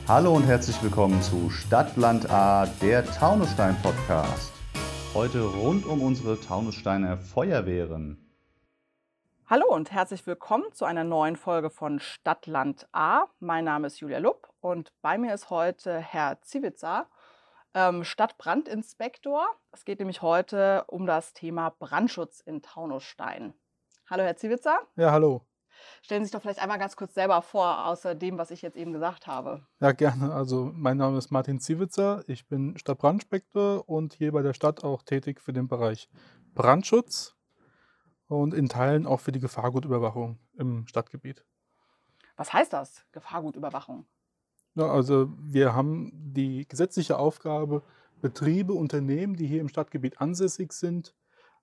Hallo und herzlich willkommen zu Stadtland A, der Taunusstein-Podcast. Heute rund um unsere Taunussteiner Feuerwehren. Hallo und herzlich willkommen zu einer neuen Folge von Stadtland A. Mein Name ist Julia Lupp und bei mir ist heute Herr Ziewitzer, Stadtbrandinspektor. Es geht nämlich heute um das Thema Brandschutz in Taunusstein. Hallo Herr Ziewitzer. Ja, hallo. Stellen Sie sich doch vielleicht einmal ganz kurz selber vor, außer dem, was ich jetzt eben gesagt habe. Ja, gerne. Also mein Name ist Martin Ziewitzer, ich bin Stadtbrandinspektor und hier bei der Stadt auch tätig für den Bereich Brandschutz und in Teilen auch für die Gefahrgutüberwachung im Stadtgebiet. Was heißt das, Gefahrgutüberwachung? Ja, also wir haben die gesetzliche Aufgabe, Betriebe, Unternehmen, die hier im Stadtgebiet ansässig sind,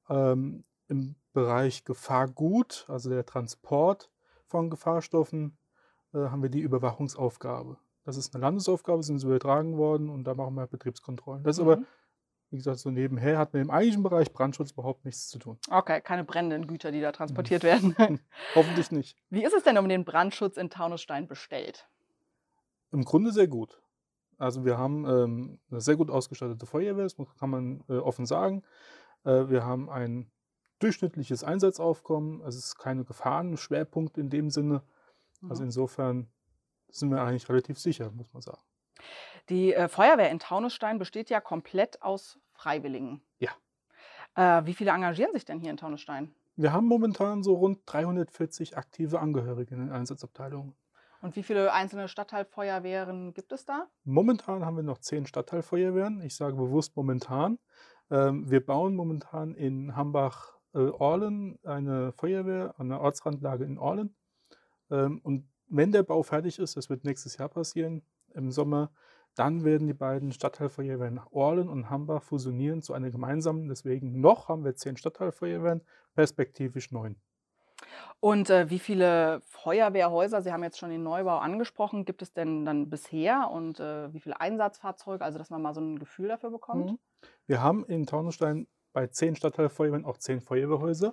im Bereich Gefahrgut, also der Transport von Gefahrstoffen, haben wir die Überwachungsaufgabe. Das ist eine Landesaufgabe, sind so übertragen worden und da machen wir Betriebskontrollen. Das ist aber, wie gesagt, so nebenher, hat mit dem eigentlichen Bereich Brandschutz überhaupt nichts zu tun. Okay, keine brennenden Güter, die da transportiert werden. Hoffentlich nicht. Wie ist es denn um den Brandschutz in Taunusstein bestellt? Im Grunde sehr gut. Also wir haben eine sehr gut ausgestattete Feuerwehr, das kann man offen sagen. Wir haben ein durchschnittliches Einsatzaufkommen, es ist keine Gefahrenschwerpunkt in dem Sinne. Also insofern sind wir eigentlich relativ sicher, muss man sagen. Die Feuerwehr in Taunusstein besteht ja komplett aus Freiwilligen. Ja. Wie viele engagieren sich denn hier in Taunusstein? Wir haben momentan so rund 340 aktive Angehörige in den Einsatzabteilungen. Und wie viele einzelne Stadtteilfeuerwehren gibt es da? Momentan haben wir noch 10 Stadtteilfeuerwehren. Ich sage bewusst momentan. Wir bauen momentan in Hambach-Orlen eine Feuerwehr an der Ortsrandlage in Orlen. Und wenn der Bau fertig ist, das wird nächstes Jahr passieren, im Sommer, dann werden die beiden Stadtteilfeuerwehren Orlen und Hambach fusionieren zu einer gemeinsamen. Deswegen noch haben wir 10 Stadtteilfeuerwehren, perspektivisch 9. Und wie viele Feuerwehrhäuser, Sie haben jetzt schon den Neubau angesprochen, gibt es denn dann bisher? Und wie viele Einsatzfahrzeuge, also dass man mal so ein Gefühl dafür bekommt? Wir haben in Taunusstein bei 10 Stadtteilfeuerwehren auch 10 Feuerwehrhäuser.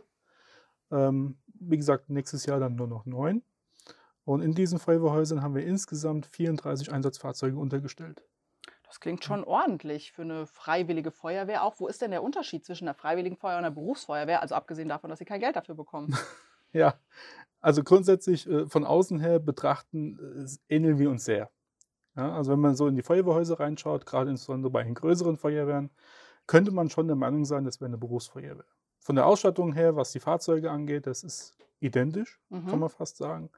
Wie gesagt, nächstes Jahr dann nur noch 9. Und in diesen Feuerwehrhäusern haben wir insgesamt 34 Einsatzfahrzeuge untergestellt. Das klingt schon ordentlich für eine freiwillige Feuerwehr auch. Wo ist denn der Unterschied zwischen der freiwilligen Feuerwehr und der Berufsfeuerwehr? Also abgesehen davon, dass Sie kein Geld dafür bekommen. Ja, also grundsätzlich von außen her betrachten, ähneln wir uns sehr. Ja, also wenn man so in die Feuerwehrhäuser reinschaut, gerade insbesondere bei den größeren Feuerwehren, könnte man schon der Meinung sein, das wäre eine Berufsfeuerwehr. Von der Ausstattung her, was die Fahrzeuge angeht, das ist identisch, kann man fast sagen.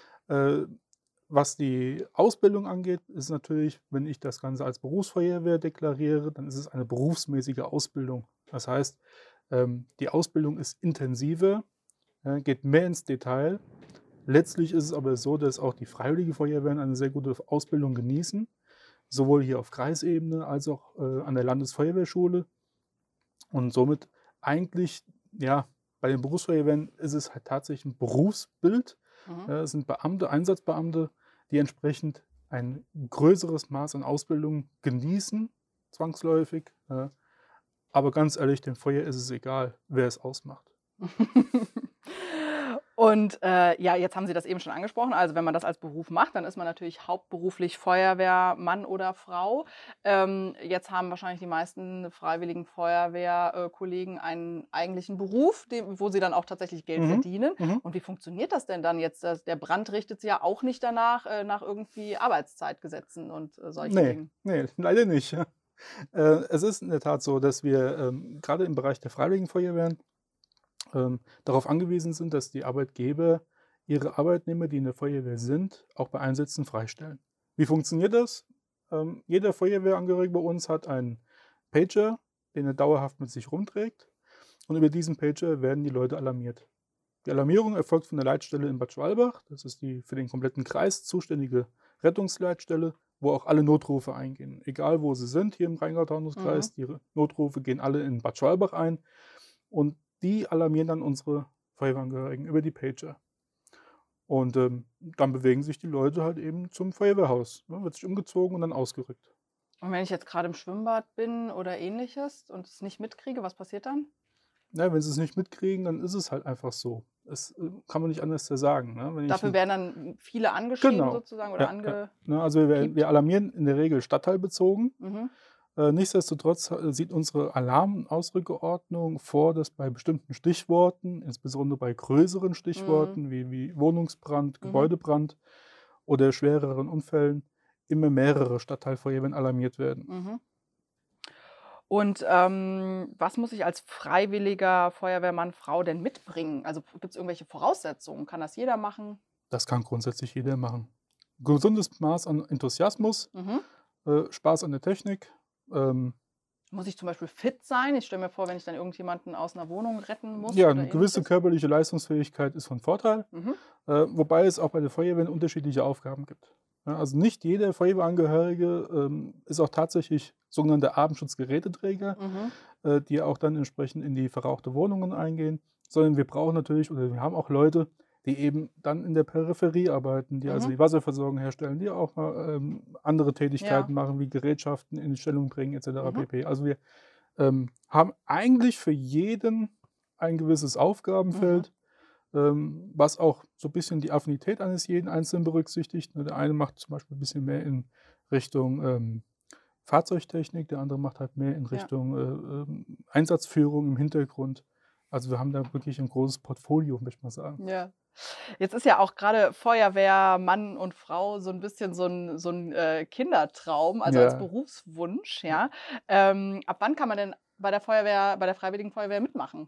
Was die Ausbildung angeht, ist natürlich, wenn ich das Ganze als Berufsfeuerwehr deklariere, dann ist es eine berufsmäßige Ausbildung. Das heißt, die Ausbildung ist intensiver, geht mehr ins Detail. Letztlich ist es aber so, dass auch die Freiwillige Feuerwehren eine sehr gute Ausbildung genießen, sowohl hier auf Kreisebene als auch an der Landesfeuerwehrschule. Und somit eigentlich, ja, bei den Berufsfeuerwehren ist es halt tatsächlich ein Berufsbild. Es sind Beamte, Einsatzbeamte, die entsprechend ein größeres Maß an Ausbildung genießen, zwangsläufig. Aber ganz ehrlich, dem Feuer ist es egal, wer es ausmacht. Und ja, jetzt haben Sie das eben schon angesprochen. Also wenn man das als Beruf macht, dann ist man natürlich hauptberuflich Feuerwehrmann oder Frau. Jetzt haben wahrscheinlich die meisten freiwilligen Feuerwehrkollegen einen eigentlichen Beruf, wo sie dann auch tatsächlich Geld verdienen. Und wie funktioniert das denn dann jetzt? Der Brand richtet sich ja auch nicht danach, nach irgendwie Arbeitszeitgesetzen und solchen Dingen. Nee, leider nicht. Es ist in der Tat so, dass wir gerade im Bereich der Freiwilligen Feuerwehren darauf angewiesen sind, dass die Arbeitgeber ihre Arbeitnehmer, die in der Feuerwehr sind, auch bei Einsätzen freistellen. Wie funktioniert das? Jeder Feuerwehrangehörige bei uns hat einen Pager, den er dauerhaft mit sich rumträgt. Und über diesen Pager werden die Leute alarmiert. Die Alarmierung erfolgt von der Leitstelle in Bad Schwalbach. Das ist die für den kompletten Kreis zuständige Rettungsleitstelle, wo auch alle Notrufe eingehen. Egal wo sie sind, hier im Rheingau-Taunus-Kreis, die Notrufe gehen alle in Bad Schwalbach ein. Und die alarmieren dann unsere Feuerwehrangehörigen über die Pager. Und dann bewegen sich die Leute halt eben zum Feuerwehrhaus. Wird sich umgezogen und dann ausgerückt. Und wenn ich jetzt gerade im Schwimmbad bin oder ähnliches und es nicht mitkriege, was passiert dann? Ja, wenn sie es nicht mitkriegen, dann ist es halt einfach so. Das kann man nicht anders sagen. Ne? Wenn ich Dafür werden dann viele angeschrieben Genau. sozusagen oder Ja. Ne, also wir alarmieren in der Regel stadtteilbezogen. Mhm. Nichtsdestotrotz sieht unsere Alarm- und Ausrückeordnung vor, dass bei bestimmten Stichworten, insbesondere bei größeren Stichworten wie Wohnungsbrand, Mhm. Gebäudebrand oder schwereren Unfällen, immer mehrere Stadtteilfeuerwehren alarmiert werden. Mhm. Und was muss ich als freiwilliger Feuerwehrmann, Frau denn mitbringen? Also gibt es irgendwelche Voraussetzungen? Kann das jeder machen? Das kann grundsätzlich jeder machen. Gesundes Maß an Enthusiasmus, Mhm. Spaß an der Technik. Muss ich zum Beispiel fit sein? Ich stelle mir vor, wenn ich dann irgendjemanden aus einer Wohnung retten muss Ja, oder eine gewisse Ähnliches. körperliche Leistungsfähigkeit ist von Vorteil, Mhm. wobei es auch bei der Feuerwehr unterschiedliche Aufgaben gibt. Ja, also nicht jeder Feuerwehrangehörige ist auch tatsächlich sogenannte Atemschutzgeräteträger, die auch dann entsprechend in die verrauchte Wohnungen eingehen, sondern wir brauchen natürlich oder wir haben auch Leute, die eben dann in der Peripherie arbeiten, die also Mhm. die Wasserversorgung herstellen, die auch mal andere Tätigkeiten Ja. machen, wie Gerätschaften in Stellung bringen etc. Mhm. pp. Also wir haben eigentlich für jeden ein gewisses Aufgabenfeld, was auch so ein bisschen die Affinität eines jeden Einzelnen berücksichtigt. Ne, der eine macht zum Beispiel ein bisschen mehr in Richtung Fahrzeugtechnik, der andere macht halt mehr in Ja. Richtung Einsatzführung im Hintergrund. Also wir haben da wirklich ein großes Portfolio, möchte ich mal sagen. Ja. Jetzt ist ja auch gerade Feuerwehr, Mann und Frau so ein bisschen so ein Kindertraum, also als Ja. Berufswunsch, ja. Ab wann kann man denn bei der Freiwilligen Feuerwehr mitmachen?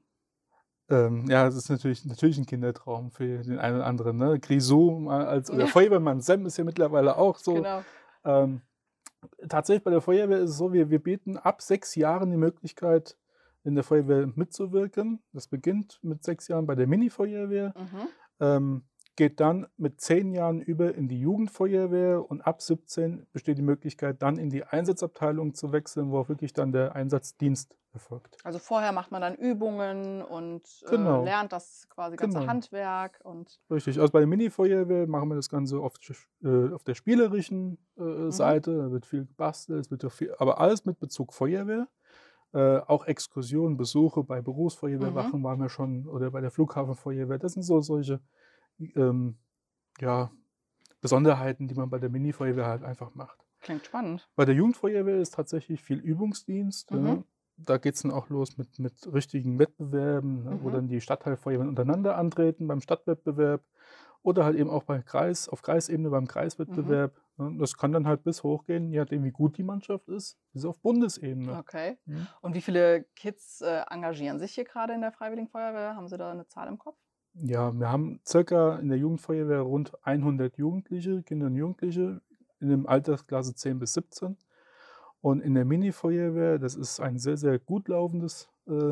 Ja, es ist natürlich ein Kindertraum für den einen oder anderen, ne? Grisou mal oder Ja, Feuerwehrmann Sam ist ja mittlerweile auch so. genau. Ähm, Tatsächlich bei der Feuerwehr ist es so, wir bieten ab 6 Jahren die Möglichkeit, in der Feuerwehr mitzuwirken. Das beginnt mit 6 Jahren bei der Mini-Feuerwehr, Mhm. ähm, geht dann mit 10 Jahren über in die Jugendfeuerwehr und ab 17 besteht die Möglichkeit, dann in die Einsatzabteilung zu wechseln, wo auch wirklich dann der Einsatzdienst erfolgt. Also vorher macht man dann Übungen und Genau, lernt das quasi ganze genau. Handwerk und Richtig. Also bei der Mini-Feuerwehr machen wir das Ganze auf der spielerischen Seite. Da wird viel gebastelt, es wird auch viel, aber alles mit Bezug Feuerwehr. Auch Exkursionen, Besuche bei Berufsfeuerwehrwachen waren wir schon oder bei der Flughafenfeuerwehr. Das sind so solche ähm, ja, Besonderheiten, die man bei der Mini-Feuerwehr halt einfach macht. klingt spannend. Bei der Jugendfeuerwehr ist tatsächlich viel Übungsdienst. Ja. Mhm. Da geht es dann auch los mit richtigen Wettbewerben, ne, wo Mhm. dann die Stadtteilfeuerwehren untereinander antreten beim Stadtwettbewerb oder halt eben auch auf Kreisebene beim Mhm. Kreiswettbewerb. Ne. Das kann dann halt bis hochgehen, je nachdem, wie gut die Mannschaft ist, bis auf Bundesebene. Okay. Mhm. Und wie viele Kids engagieren sich hier gerade in der Freiwilligen Feuerwehr? Haben Sie da eine Zahl im Kopf? Ja, wir haben circa in der Jugendfeuerwehr rund 100 Jugendliche, Kinder und Jugendliche in der Altersklasse 10 bis 17. Und in der Mini-Feuerwehr, das ist ein sehr, sehr gut laufendes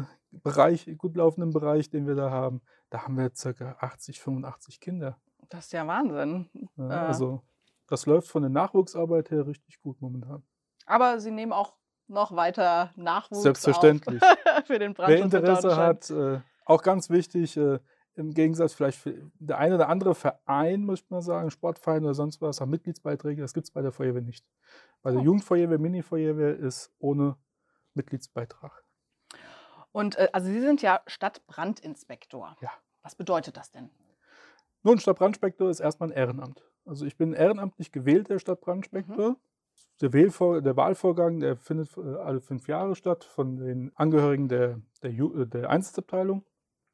gut laufenden Bereich, den wir da haben wir circa 80, 85 Kinder. Das ist ja Wahnsinn. Ja, also das läuft von der Nachwuchsarbeit her richtig gut momentan. Aber Sie nehmen auch noch weiter Nachwuchs Selbstverständlich. auf für den Wer Brandschutz in Interesse Taunusstein. hat, auch ganz wichtig, im Gegensatz vielleicht für der eine oder andere Verein, muss ich mal sagen, Sportverein oder sonst was, haben Mitgliedsbeiträge, das gibt es bei der Feuerwehr nicht. Bei der Oh. Jugendfeuerwehr, Mini-Feuerwehr ist ohne Mitgliedsbeitrag. Und also Sie sind ja Stadtbrandinspektor. Ja. Was bedeutet das denn? Nun, Stadtbrandinspektor ist erstmal ein Ehrenamt. Also ich bin ehrenamtlich gewählter Stadtbrandinspektor. Der Wahlvorgang, der findet alle 5 Jahre statt von den Angehörigen der Einsatzabteilung.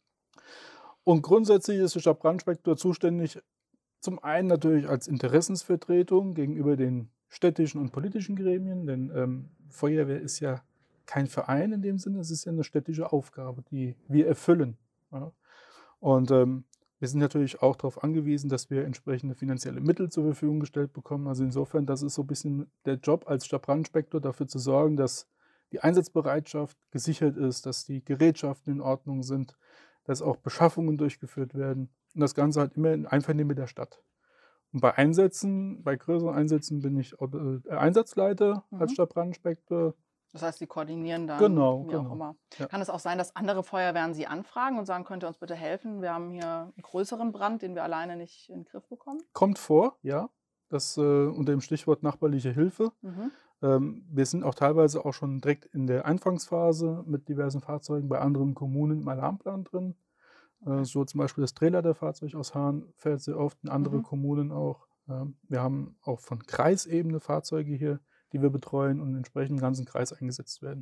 Und grundsätzlich ist der Stadtbrandinspektor zuständig, zum einen natürlich als Interessensvertretung gegenüber den städtischen und politischen Gremien, denn Feuerwehr ist ja kein Verein in dem Sinne, es ist ja eine städtische Aufgabe, die wir erfüllen. Ja. Und wir sind natürlich auch darauf angewiesen, dass wir entsprechende finanzielle Mittel zur Verfügung gestellt bekommen. Also insofern, das ist so ein bisschen der Job als Stadtbrandinspektor, dafür zu sorgen, dass die Einsatzbereitschaft gesichert ist, dass die Gerätschaften in Ordnung sind, dass auch Beschaffungen durchgeführt werden. Und das Ganze halt immer in Einvernehmen mit der Stadt. Und bei größeren Einsätzen bin ich Einsatzleiter als Stadtbrandinspektor. Das heißt, Sie koordinieren dann, Genau, wie auch genau. immer. Ja. Kann es auch sein, dass andere Feuerwehren Sie anfragen und sagen, könnt ihr uns bitte helfen? Wir haben hier einen größeren Brand, den wir alleine nicht in den Griff bekommen? Kommt vor, ja. Das unter dem Stichwort nachbarliche Hilfe. Mhm. Wir sind auch teilweise auch schon direkt in der Anfangsphase mit diversen Fahrzeugen bei anderen Kommunen im Alarmplan drin. So zum Beispiel das Drehleiterfahrzeug aus Hahn fährt sehr oft, in andere Mhm. Kommunen auch. Wir haben auch von Kreisebene Fahrzeuge hier, die wir betreuen und entsprechend im ganzen Kreis eingesetzt werden.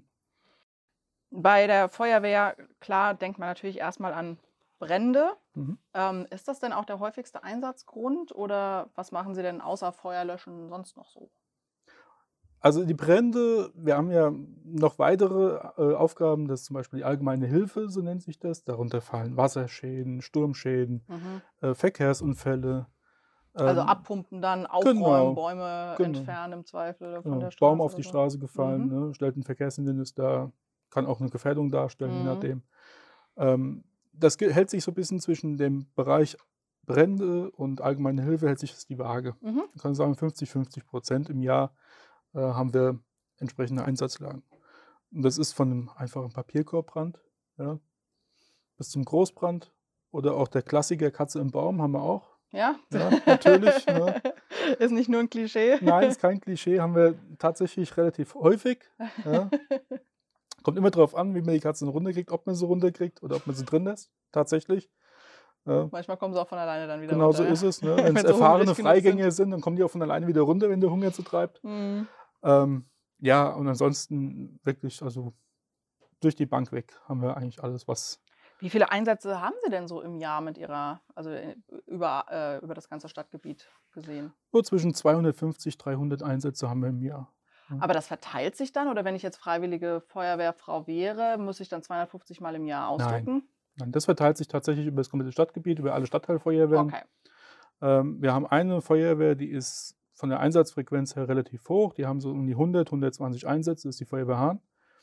Bei der Feuerwehr, klar, denkt man natürlich erstmal an Brände. Mhm. Ist das denn auch der häufigste Einsatzgrund oder was machen Sie denn außer Feuerlöschen sonst noch so? Also die Brände, wir haben ja noch weitere Aufgaben, das ist zum Beispiel die allgemeine Hilfe, so nennt sich das. Darunter fallen Wasserschäden, Sturmschäden, Mhm. Verkehrsunfälle. Also Ähm, abpumpen dann, aufräumen, genau, Bäume genau, entfernen im Zweifel oder von genau. der Baum Straße auf oder die so. Straße gefallen, Mhm. ne, stellt ein Verkehrshindernis dar, kann auch eine Gefährdung darstellen, je Mhm. nachdem. Das hält sich so ein bisschen zwischen dem Bereich Brände und allgemeine Hilfe hält sich das die Waage. Mhm. Man kann sagen 50-50% im Jahr haben wir entsprechende Einsatzlagen. Und das ist von einem einfachen Papierkorbbrand, ja, bis zum Großbrand oder auch der Klassiker Katze im Baum haben wir auch. Ja. Ja, natürlich, ne? Ist nicht nur ein Klischee. Nein, ist kein Klischee, haben wir tatsächlich relativ häufig, ja. Kommt immer drauf an, wie man die Katzen runterkriegt, ob man sie runterkriegt oder ob man sie drin lässt, tatsächlich. Manchmal kommen sie auch von alleine dann wieder Genau so runter, ist ja. es, ne? Wenn's Wenn sie hungrig erfahrene genug sind. Freigänger sind, dann kommen die auch von alleine wieder runter, wenn der Hunger so treibt. Mhm. Ja, und ansonsten wirklich, also durch die Bank weg haben wir eigentlich alles, was Wie viele Einsätze haben Sie denn so im Jahr mit Ihrer, also über das ganze Stadtgebiet gesehen? so zwischen 250, 300 Einsätze haben wir im Jahr. Ja. Aber das verteilt sich dann oder wenn ich jetzt freiwillige Feuerwehrfrau wäre, muss ich dann 250 Mal im Jahr Nein, ausrücken? nein, das verteilt sich tatsächlich über das komplette Stadtgebiet, über alle Stadtteilfeuerwehren. Okay. Wir haben eine Feuerwehr, die ist von der Einsatzfrequenz her relativ hoch. Die haben so um die 100, 120 Einsätze, das ist die Feuerwehr Hahn.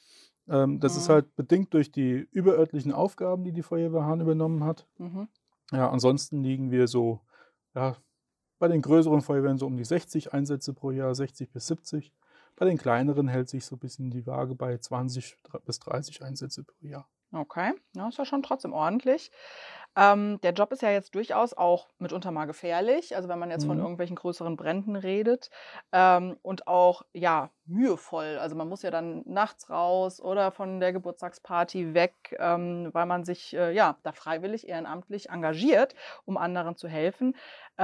Das ist Mhm. halt bedingt durch die überörtlichen Aufgaben, die die Feuerwehr Hahn übernommen hat. Mhm. Ja, ansonsten liegen wir so, ja, bei den größeren Feuerwehren so um die 60 Einsätze pro Jahr, 60 bis 70. Bei den kleineren hält sich so ein bisschen die Waage bei 20 bis 30 Einsätze pro Jahr. Okay, ja, ist ja schon trotzdem ordentlich. Der Job ist ja jetzt durchaus auch mitunter mal gefährlich, also wenn man jetzt von Mhm. irgendwelchen größeren Bränden redet, und auch, ja, mühevoll. Also man muss ja dann nachts raus oder von der Geburtstagsparty weg, weil man sich, ja, da freiwillig ehrenamtlich engagiert, um anderen zu helfen.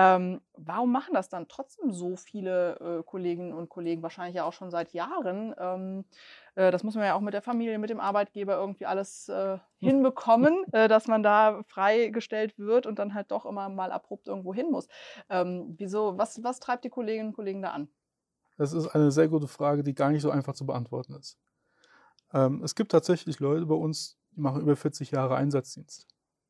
Warum machen das dann trotzdem so viele, Kolleginnen und Kollegen, wahrscheinlich ja auch schon seit Jahren? Das muss man ja auch mit der Familie, mit dem Arbeitgeber irgendwie alles, hinbekommen, dass man da freigestellt wird und dann halt doch immer mal abrupt irgendwo hin muss. Wieso was treibt die Kolleginnen und Kollegen da an? Das ist eine sehr gute Frage, die gar nicht so einfach zu beantworten ist. Es gibt tatsächlich Leute bei uns, die machen über 40 Jahre Einsatzdienst.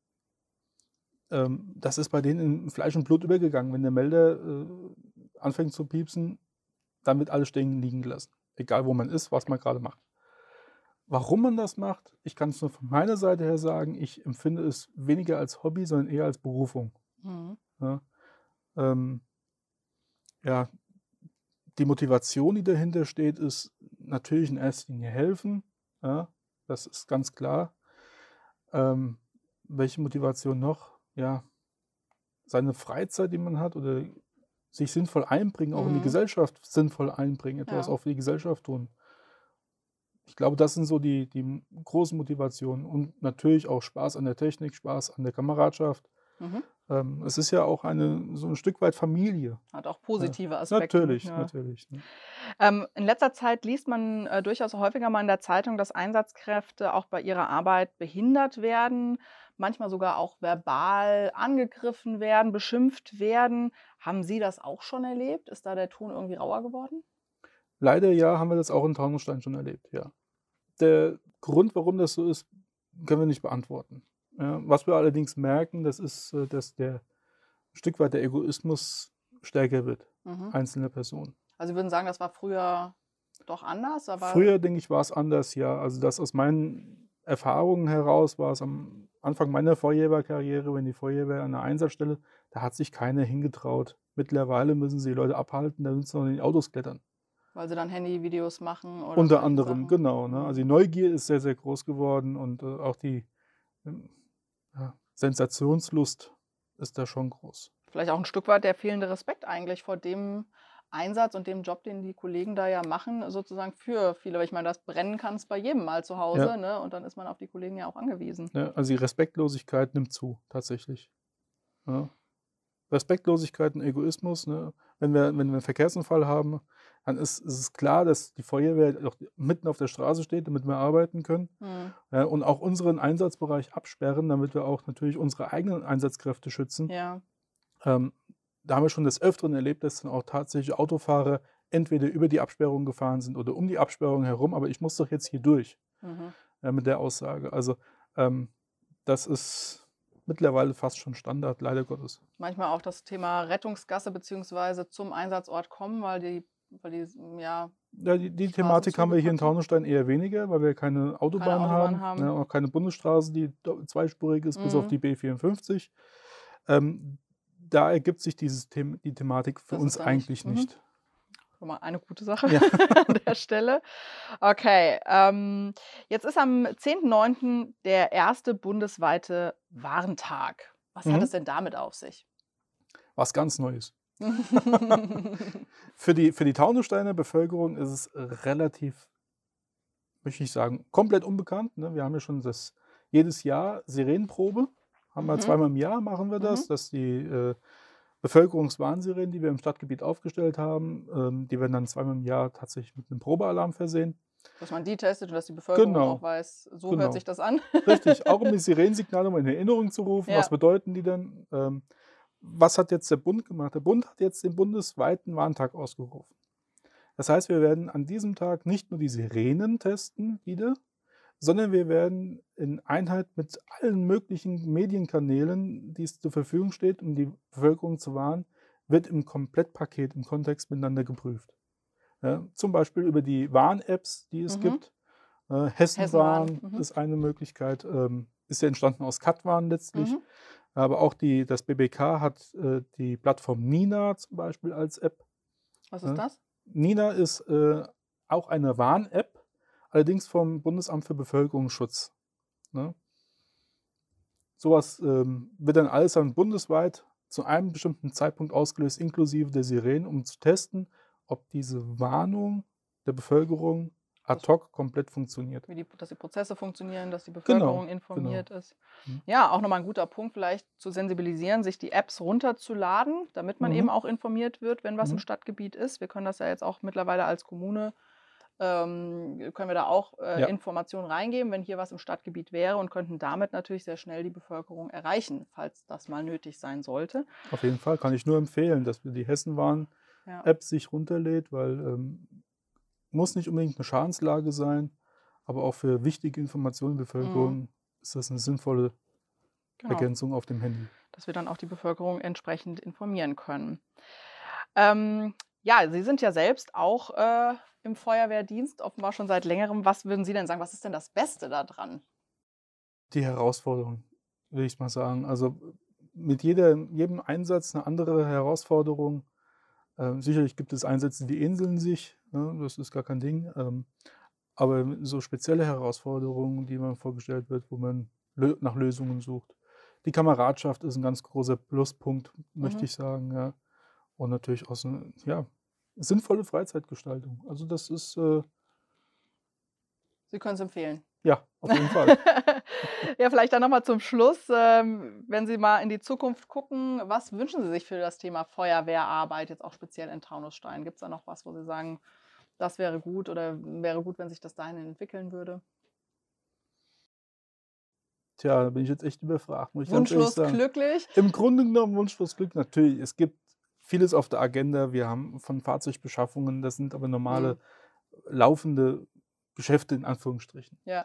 Das ist bei denen in Fleisch und Blut übergegangen. Wenn der Melder anfängt zu piepsen, dann wird alles stehen liegen gelassen. Egal wo man ist, was man gerade macht. Warum man das macht, ich kann es nur von meiner Seite her sagen, ich empfinde es weniger als Hobby, sondern eher als Berufung. Mhm. Ja, ähm, ja, die Motivation, die dahinter steht, ist natürlich in erster Linie helfen. Ja, das ist ganz klar. Welche Motivation noch? Ja, seine Freizeit, die man hat, oder sich sinnvoll einbringen, auch in die Mhm. Gesellschaft sinnvoll einbringen, etwas Ja. auch für die Gesellschaft tun. Ich glaube, das sind so die großen Motivationen und natürlich auch Spaß an der Technik, Spaß an der Kameradschaft. Mhm. Es ist ja auch so ein Stück weit Familie. Hat auch Ja. positive Aspekte, nicht nur. Natürlich, ne? In letzter Zeit liest man, durchaus häufiger mal in der Zeitung, dass Einsatzkräfte auch bei ihrer Arbeit behindert werden, manchmal sogar auch verbal angegriffen werden, beschimpft werden. Haben Sie das auch schon erlebt? Ist da der Ton irgendwie rauer geworden? Leider ja, haben wir das auch in Taunusstein schon erlebt, ja. Der Grund, warum das so ist, können wir nicht beantworten. Ja, was wir allerdings merken, das ist, dass der ein Stück weit der Egoismus stärker wird, Mhm. einzelner Personen. Also, Sie würden sagen, das war früher doch anders, aber Früher, denke ich, war es anders, ja. Also, das aus meinen Erfahrungen heraus war es am Anfang meiner Feuerwehrkarriere, wenn die Feuerwehr an 'ner Einsatzstelle, da hat sich keiner hingetraut. Mittlerweile müssen sie die Leute abhalten, damit sie noch in die Autos klettern. weil Sie dann Handyvideos machen oder Unter solche anderem, Sachen? genau, ne? Also, die Mhm. Neugier ist sehr, sehr groß geworden und, auch die, ähm, ja, Sensationslust ist da schon groß. Vielleicht auch 'n Stück weit der fehlende Respekt eigentlich vor dem Einsatz und dem Job, den die Kollegen da ja machen, sozusagen für viele. Weil ich meine, das Brennen kann es bei jedem mal zu Hause, Ja. ne? Und dann ist man auf die Kollegen ja auch angewiesen. Ne, also die Respektlosigkeit nimmt zu, tatsächlich. Ja. Respektlosigkeit und Egoismus, ne? Wenn wir einen Verkehrsunfall haben, dann ist es klar, dass die Feuerwehr auch mitten auf der Straße steht, damit wir arbeiten können, und auch unseren Einsatzbereich absperren, damit wir auch natürlich unsere eigenen Einsatzkräfte schützen. Ja. Da haben wir schon des Öfteren erlebt, dass dann auch tatsächlich Autofahrer entweder über die Absperrung gefahren sind oder um die Absperrung herum, aber ich muss doch jetzt hier durch, mit der Aussage. Also, das ist mittlerweile fast schon Standard, leider Gottes. Manchmal auch das Thema Rettungsgasse beziehungsweise zum Einsatzort kommen, weil die Ja, die Thematik haben wir hier in Taunusstein eher weniger, weil wir keine Autobahn haben. Ne, auch keine Bundesstraße, die zweispurig ist, bis auf die B54. Da ergibt sich die Thematik für Das uns ist da eigentlich nicht. nicht. Schon mal eine gute Sache Ja. an der Stelle. Okay, jetzt ist am 10.09. der erste bundesweite Warntag. Was hat es denn damit auf sich? Was ganz Neues. Für die Taunussteiner Bevölkerung ist es relativ, möchte ich sagen, komplett unbekannt. Ne? Wir haben ja schon jedes Jahr Sirenenprobe. Haben wir zweimal im Jahr machen wir das, dass die Bevölkerungswarnsirenen, die wir im Stadtgebiet aufgestellt haben, die werden dann zweimal im Jahr tatsächlich mit einem Probealarm versehen. Dass man die testet und dass die Bevölkerung Genau. auch weiß, so hört sich das an. Richtig, auch um die Sirenensignale mal in Erinnerung zu rufen. Ja. Was bedeuten die denn? Was hat jetzt der Bund gemacht? Der Bund hat jetzt den bundesweiten Warntag ausgerufen. Das heißt, wir werden an diesem Tag nicht nur die Sirenen testen wieder, sondern wir werden in Einheit mit allen möglichen Medienkanälen, die es zur Verfügung steht, um die Bevölkerung zu warnen, wird im Komplettpaket, im Kontext miteinander geprüft. Ja, zum Beispiel über die Warn-Apps, die es gibt. Hessenwarn ist eine Möglichkeit, ist ja entstanden aus Katwarn letztlich. Aber auch das BBK hat die Plattform Nina zum Beispiel als App. Was ist das? Nina ist auch eine Warn-App, allerdings vom Bundesamt für Bevölkerungsschutz. Ne? Sowas wird dann alles dann bundesweit zu einem bestimmten Zeitpunkt ausgelöst, inklusive der Sirenen, um zu testen, ob diese Warnung der Bevölkerung ad hoc komplett funktioniert. Dass die Prozesse funktionieren, dass die Bevölkerung informiert ist. Ja, auch nochmal ein guter Punkt, vielleicht zu sensibilisieren, sich die Apps runterzuladen, damit man eben auch informiert wird, wenn was im Stadtgebiet ist. Wir können das ja jetzt auch mittlerweile als Kommune, können wir da auch Informationen reingeben, wenn hier was im Stadtgebiet wäre und könnten damit natürlich sehr schnell die Bevölkerung erreichen, falls das mal nötig sein sollte. Auf jeden Fall kann ich nur empfehlen, dass wir die Hessenwarn-App sich runterlädt, weil muss nicht unbedingt eine Schadenslage sein, aber auch für wichtige Informationen der Bevölkerung ist das eine sinnvolle Ergänzung auf dem Handy. Dass wir dann auch die Bevölkerung entsprechend informieren können. Ja, Sie sind ja selbst auch im Feuerwehrdienst, offenbar schon seit längerem. Was würden Sie denn sagen, was ist denn das Beste daran? Die Herausforderung, will ich mal sagen. Also mit jedem Einsatz eine andere Herausforderung. Sicherlich gibt es Einsätze, die ähneln sich, ne? Das ist gar kein Ding. Aber so spezielle Herausforderungen, die man vorgestellt wird, wo man nach Lösungen sucht. Die Kameradschaft ist ein ganz großer Pluspunkt, möchte ich sagen. Ja. Und natürlich auch so, sinnvolle Freizeitgestaltung. Also das ist... Sie können es empfehlen. Ja, auf jeden Fall. Ja, vielleicht dann nochmal zum Schluss, wenn Sie mal in die Zukunft gucken, was wünschen Sie sich für das Thema Feuerwehrarbeit, jetzt auch speziell in Taunusstein? Gibt es da noch was, wo Sie sagen, das wäre gut oder wäre gut, wenn sich das dahin entwickeln würde? Tja, da bin ich jetzt echt überfragt, muss ich Wunschlos ganz ehrlich sagen. glücklich? Im Grunde genommen wunschlos Glück. Natürlich, es gibt vieles auf der Agenda. Wir haben von Fahrzeugbeschaffungen, das sind aber normale, laufende Geschäfte in Anführungsstrichen. Ja.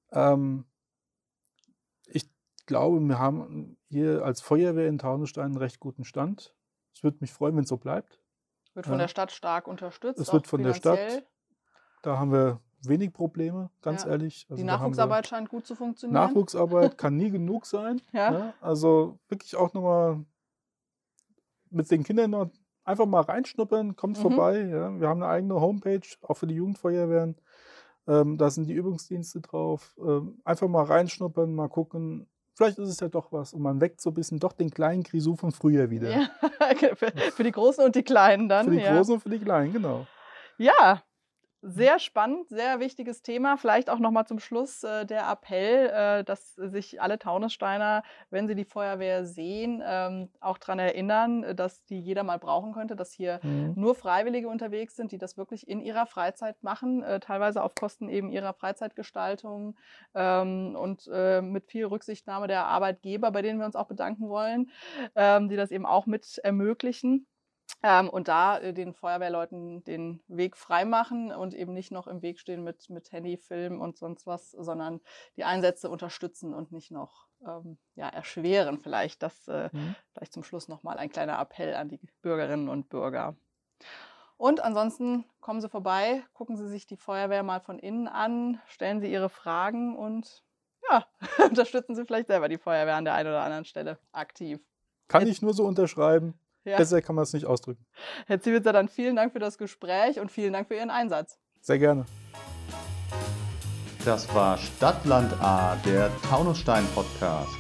Ich glaube, wir haben hier als Feuerwehr in Taunusstein einen recht guten Stand. Es würde mich freuen, wenn es so bleibt. Wird von der Stadt stark unterstützt. Es wird von der Stadt. Da haben wir wenig Probleme, ganz ehrlich. Also die Nachwuchsarbeit scheint gut zu funktionieren. Nachwuchsarbeit kann nie genug sein. Ja. Ne? Also wirklich auch nochmal mit den Kindern noch einfach mal reinschnuppern, kommt vorbei. Ja? Wir haben eine eigene Homepage, auch für die Jugendfeuerwehren. Da sind die Übungsdienste drauf. Einfach mal reinschnuppern, mal gucken. vielleicht ist es ja doch was und man weckt so ein bisschen doch den kleinen Grisou von früher wieder. Ja, für die Großen und die Kleinen dann. Für die ja. Großen und für die Kleinen, genau. Ja, sehr spannend, sehr wichtiges Thema. Vielleicht auch nochmal zum Schluss der Appell, dass sich alle Taunussteiner, wenn sie die Feuerwehr sehen, auch daran erinnern, dass die jeder mal brauchen könnte, dass hier nur Freiwillige unterwegs sind, die das wirklich in ihrer Freizeit machen, teilweise auf Kosten eben ihrer Freizeitgestaltung und mit viel Rücksichtnahme der Arbeitgeber, bei denen wir uns auch bedanken wollen, die das eben auch mit ermöglichen. Und da den Feuerwehrleuten den Weg freimachen und eben nicht noch im Weg stehen mit Handy, Film und sonst was, sondern die Einsätze unterstützen und nicht noch erschweren vielleicht. Das vielleicht zum Schluss nochmal ein kleiner Appell an die Bürgerinnen und Bürger. Und ansonsten kommen Sie vorbei, gucken Sie sich die Feuerwehr mal von innen an, stellen Sie Ihre Fragen und ja, unterstützen Sie vielleicht selber die Feuerwehr an der einen oder anderen Stelle aktiv. Kann ich nur so unterschreiben. Ja. Besser kann man es nicht ausdrücken. Herr Ziewitzer, dann vielen Dank für das Gespräch und vielen Dank für Ihren Einsatz. Sehr gerne. Das war Stadt, Land, A, der Taunusstein-Podcast.